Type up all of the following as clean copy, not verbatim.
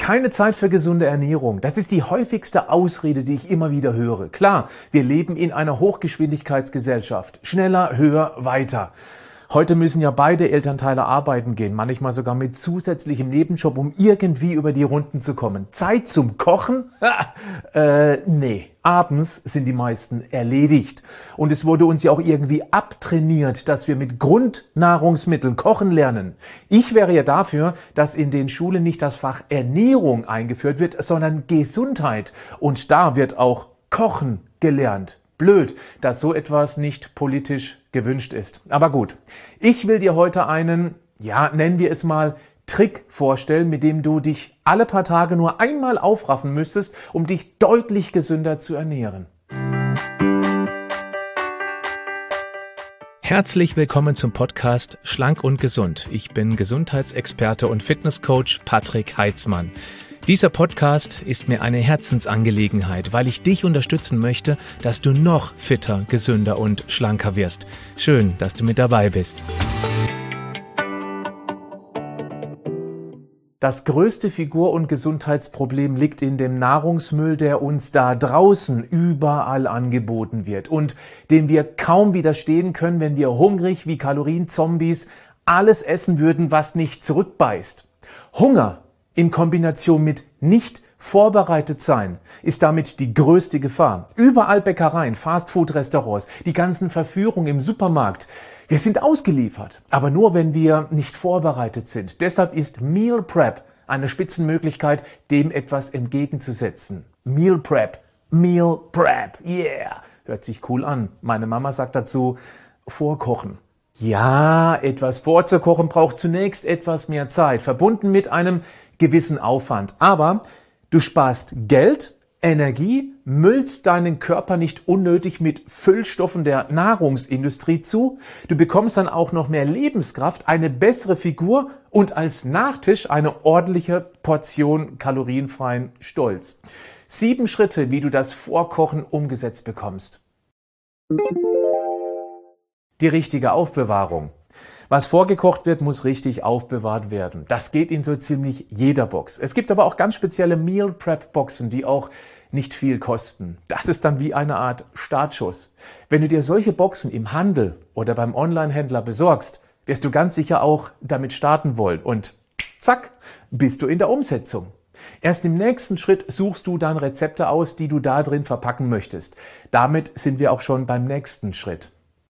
Keine Zeit für gesunde Ernährung. Das ist die häufigste Ausrede, die ich immer wieder höre. Klar, wir leben in einer Hochgeschwindigkeitsgesellschaft. Schneller, höher, weiter. Heute müssen ja beide Elternteile arbeiten gehen, manchmal sogar mit zusätzlichem Nebenjob, um irgendwie über die Runden zu kommen. Zeit zum Kochen? Nee. Abends sind die meisten erledigt. Und es wurde uns ja auch irgendwie abtrainiert, dass wir mit Grundnahrungsmitteln kochen lernen. Ich wäre ja dafür, dass in den Schulen nicht das Fach Ernährung eingeführt wird, sondern Gesundheit. Und da wird auch Kochen gelernt. Blöd, dass so etwas nicht politisch gewünscht ist. Aber gut, ich will dir heute einen, nennen wir es mal, Trick vorstellen, mit dem du dich alle paar Tage nur einmal aufraffen müsstest, um dich deutlich gesünder zu ernähren. Herzlich willkommen zum Podcast Schlank und Gesund. Ich bin Gesundheitsexperte und Fitnesscoach Patrick Heitzmann. Dieser Podcast ist mir eine Herzensangelegenheit, weil ich dich unterstützen möchte, dass du noch fitter, gesünder und schlanker wirst. Schön, dass du mit dabei bist. Das größte Figur- und Gesundheitsproblem liegt in dem Nahrungsmüll, der uns da draußen überall angeboten wird und dem wir kaum widerstehen können, wenn wir hungrig wie Kalorienzombies alles essen würden, was nicht zurückbeißt. Hunger in Kombination mit nicht vorbereitet sein ist damit die größte Gefahr. Überall Bäckereien, Fastfood-Restaurants, die ganzen Verführungen im Supermarkt. Wir sind ausgeliefert, aber nur wenn wir nicht vorbereitet sind. Deshalb ist Meal Prep eine Spitzenmöglichkeit, dem etwas entgegenzusetzen. Meal Prep, yeah, hört sich cool an. Meine Mama sagt dazu, vorkochen. Ja, etwas vorzukochen braucht zunächst etwas mehr Zeit, verbunden mit einem gewissen Aufwand. Aber du sparst Geld, Energie, müllst deinen Körper nicht unnötig mit Füllstoffen der Nahrungsindustrie zu. Du bekommst dann auch noch mehr Lebenskraft, eine bessere Figur und als Nachtisch eine ordentliche Portion kalorienfreien Stolz. 7 Schritte, wie du das Vorkochen umgesetzt bekommst. Die richtige Aufbewahrung. Was vorgekocht wird, muss richtig aufbewahrt werden. Das geht in so ziemlich jeder Box. Es gibt aber auch ganz spezielle Meal Prep Boxen, die auch nicht viel kosten. Das ist dann wie eine Art Startschuss. Wenn du dir solche Boxen im Handel oder beim Online-Händler besorgst, wirst du ganz sicher auch damit starten wollen. Und zack, bist du in der Umsetzung. Erst im nächsten Schritt suchst du dann Rezepte aus, die du da drin verpacken möchtest. Damit sind wir auch schon beim nächsten Schritt.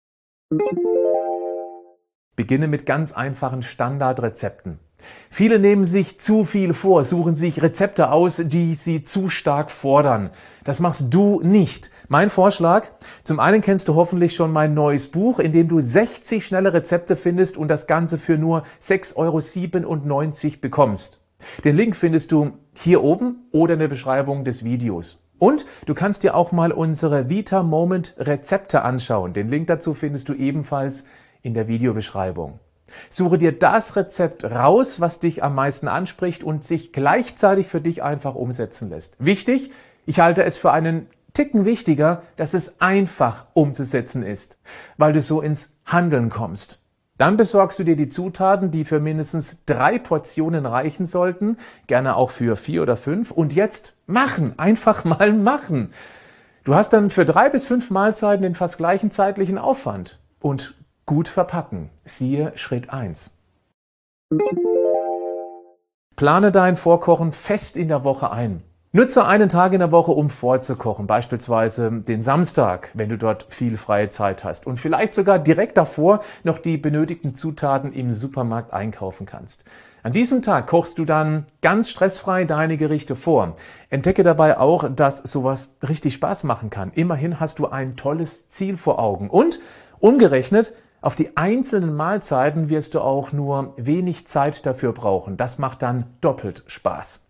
Beginne mit ganz einfachen Standardrezepten. Viele nehmen sich zu viel vor, suchen sich Rezepte aus, die sie zu stark fordern. Das machst du nicht. Mein Vorschlag: Zum einen kennst du hoffentlich schon mein neues Buch, in dem du 60 schnelle Rezepte findest und das Ganze für nur 6,97 € bekommst. Den Link findest du hier oben oder in der Beschreibung des Videos. Und du kannst dir auch mal unsere Vita Moment Rezepte anschauen. Den Link dazu findest du ebenfalls in der Videobeschreibung. Suche dir das Rezept raus, was dich am meisten anspricht und sich gleichzeitig für dich einfach umsetzen lässt. Wichtig, ich halte es für einen Ticken wichtiger, dass es einfach umzusetzen ist, weil du so ins Handeln kommst. Dann besorgst du dir die Zutaten, die für mindestens 3 Portionen reichen sollten, gerne auch für 4 oder 5. Und jetzt machen, einfach mal machen. Du hast dann für 3 bis 5 Mahlzeiten den fast gleichen zeitlichen Aufwand. Und gut verpacken. Siehe Schritt 1. Plane dein Vorkochen fest in der Woche ein. Nutze einen Tag in der Woche, um vorzukochen, beispielsweise den Samstag, wenn du dort viel freie Zeit hast und vielleicht sogar direkt davor noch die benötigten Zutaten im Supermarkt einkaufen kannst. An diesem Tag kochst du dann ganz stressfrei deine Gerichte vor. Entdecke dabei auch, dass sowas richtig Spaß machen kann. Immerhin hast du ein tolles Ziel vor Augen und umgerechnet, auf die einzelnen Mahlzeiten wirst du auch nur wenig Zeit dafür brauchen. Das macht dann doppelt Spaß.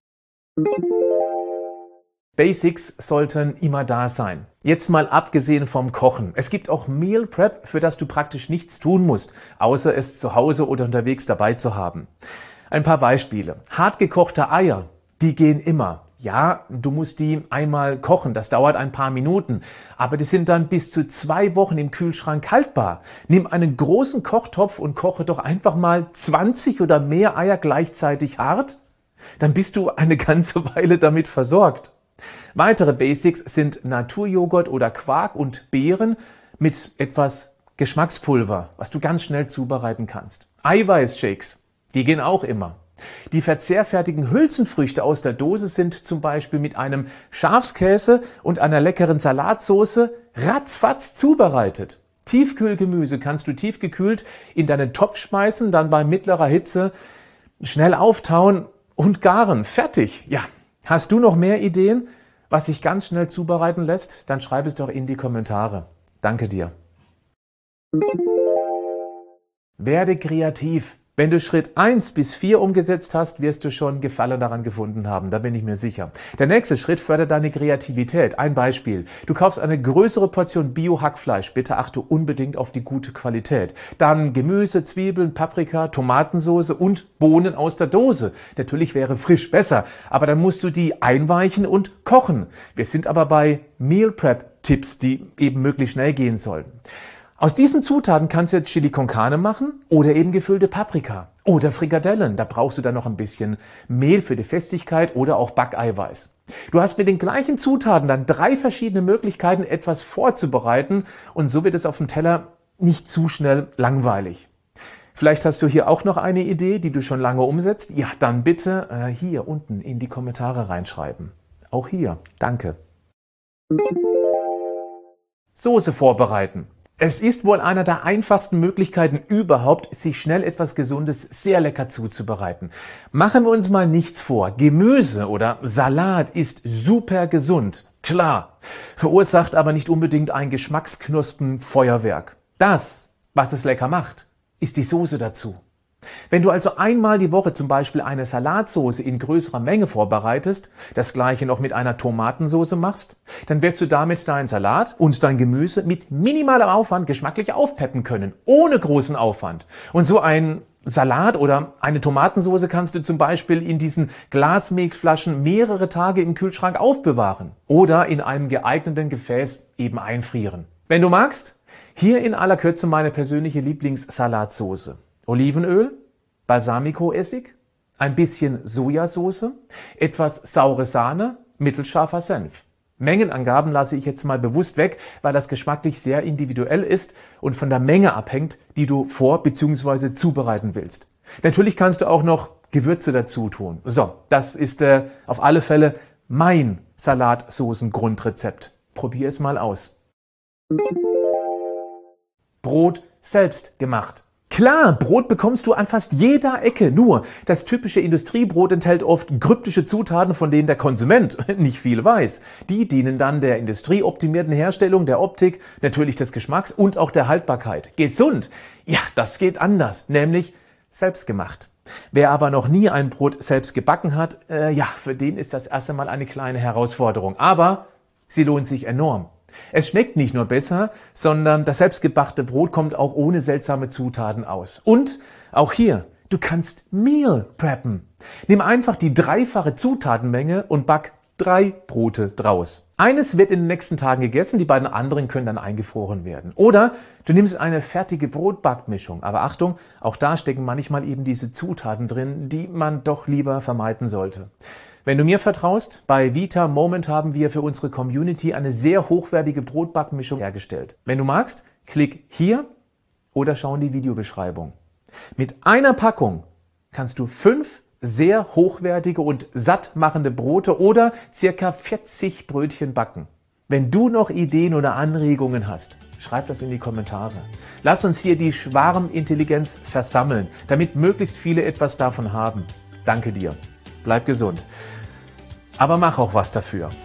Basics sollten immer da sein. Jetzt mal abgesehen vom Kochen. Es gibt auch Meal Prep, für das du praktisch nichts tun musst, außer es zu Hause oder unterwegs dabei zu haben. Ein paar Beispiele. Hartgekochte Eier, die gehen immer. Ja, du musst die einmal kochen, das dauert ein paar Minuten, aber die sind dann bis zu 2 Wochen im Kühlschrank haltbar. Nimm einen großen Kochtopf und koche doch einfach mal 20 oder mehr Eier gleichzeitig hart. Dann bist du eine ganze Weile damit versorgt. Weitere Basics sind Naturjoghurt oder Quark und Beeren mit etwas Geschmackspulver, was du ganz schnell zubereiten kannst. Eiweißshakes, die gehen auch immer. Die verzehrfertigen Hülsenfrüchte aus der Dose sind zum Beispiel mit einem Schafskäse und einer leckeren Salatsauce ratzfatz zubereitet. Tiefkühlgemüse kannst du tiefgekühlt in deinen Topf schmeißen, dann bei mittlerer Hitze schnell auftauen und garen. Fertig. Ja. Hast du noch mehr Ideen, was sich ganz schnell zubereiten lässt? Dann schreib es doch in die Kommentare. Danke dir. Werde kreativ. Wenn du Schritt 1 bis 4 umgesetzt hast, wirst du schon Gefallen daran gefunden haben, da bin ich mir sicher. Der nächste Schritt fördert deine Kreativität. Ein Beispiel. Du kaufst eine größere Portion Bio-Hackfleisch. Bitte achte unbedingt auf die gute Qualität. Dann Gemüse, Zwiebeln, Paprika, Tomatensauce und Bohnen aus der Dose. Natürlich wäre frisch besser, aber dann musst du die einweichen und kochen. Wir sind aber bei Meal Prep Tipps, die eben möglichst schnell gehen sollen. Aus diesen Zutaten kannst du jetzt Chili con Carne machen oder eben gefüllte Paprika oder Frikadellen. Da brauchst du dann noch ein bisschen Mehl für die Festigkeit oder auch Backeiweiß. Du hast mit den gleichen Zutaten dann 3 verschiedene Möglichkeiten, etwas vorzubereiten und so wird es auf dem Teller nicht zu schnell langweilig. Vielleicht hast du hier auch noch eine Idee, die du schon lange umsetzt. Ja, dann bitte hier unten in die Kommentare reinschreiben. Auch hier. Danke. Soße vorbereiten. Es ist wohl einer der einfachsten Möglichkeiten überhaupt, sich schnell etwas Gesundes sehr lecker zuzubereiten. Machen wir uns mal nichts vor. Gemüse oder Salat ist super gesund. Klar. Verursacht aber nicht unbedingt ein Geschmacksknospenfeuerwerk. Das, was es lecker macht, ist die Soße dazu. Wenn du also einmal die Woche zum Beispiel eine Salatsauce in größerer Menge vorbereitest, das gleiche noch mit einer Tomatensauce machst, dann wirst du damit deinen Salat und dein Gemüse mit minimalem Aufwand geschmacklich aufpeppen können, ohne großen Aufwand. Und so ein Salat oder eine Tomatensauce kannst du zum Beispiel in diesen Glasmilchflaschen mehrere Tage im Kühlschrank aufbewahren oder in einem geeigneten Gefäß eben einfrieren. Wenn du magst, hier in aller Kürze meine persönliche Lieblingssalatsauce. Olivenöl, Balsamico-Essig, ein bisschen Sojasauce, etwas saure Sahne, mittelscharfer Senf. Mengenangaben lasse ich jetzt mal bewusst weg, weil das geschmacklich sehr individuell ist und von der Menge abhängt, die du vor- bzw. zubereiten willst. Natürlich kannst du auch noch Gewürze dazu tun. So, das ist auf alle Fälle mein Salatsoßen-Grundrezept. Probier es mal aus. Brot selbst gemacht. Klar, Brot bekommst du an fast jeder Ecke, nur das typische Industriebrot enthält oft kryptische Zutaten, von denen der Konsument nicht viel weiß. Die dienen dann der industrieoptimierten Herstellung, der Optik, natürlich des Geschmacks und auch der Haltbarkeit. Gesund? Ja, das geht anders, nämlich selbstgemacht. Wer aber noch nie ein Brot selbst gebacken hat, für den ist das erst einmal eine kleine Herausforderung. Aber sie lohnt sich enorm. Es schmeckt nicht nur besser, sondern das selbstgebackte Brot kommt auch ohne seltsame Zutaten aus. Und auch hier, du kannst Meal preppen. Nimm einfach die 3-fache Zutatenmenge und back 3 Brote draus. Eines wird in den nächsten Tagen gegessen, die beiden anderen können dann eingefroren werden. Oder du nimmst eine fertige Brotbackmischung. Aber Achtung, auch da stecken manchmal eben diese Zutaten drin, die man doch lieber vermeiden sollte. Wenn du mir vertraust, bei Vita Moment haben wir für unsere Community eine sehr hochwertige Brotbackmischung hergestellt. Wenn du magst, klick hier oder schau in die Videobeschreibung. Mit einer Packung kannst du 5 sehr hochwertige und sattmachende Brote oder ca. 40 Brötchen backen. Wenn du noch Ideen oder Anregungen hast, schreib das in die Kommentare. Lass uns hier die Schwarmintelligenz versammeln, damit möglichst viele etwas davon haben. Danke dir. Bleib gesund. Aber mach auch was dafür.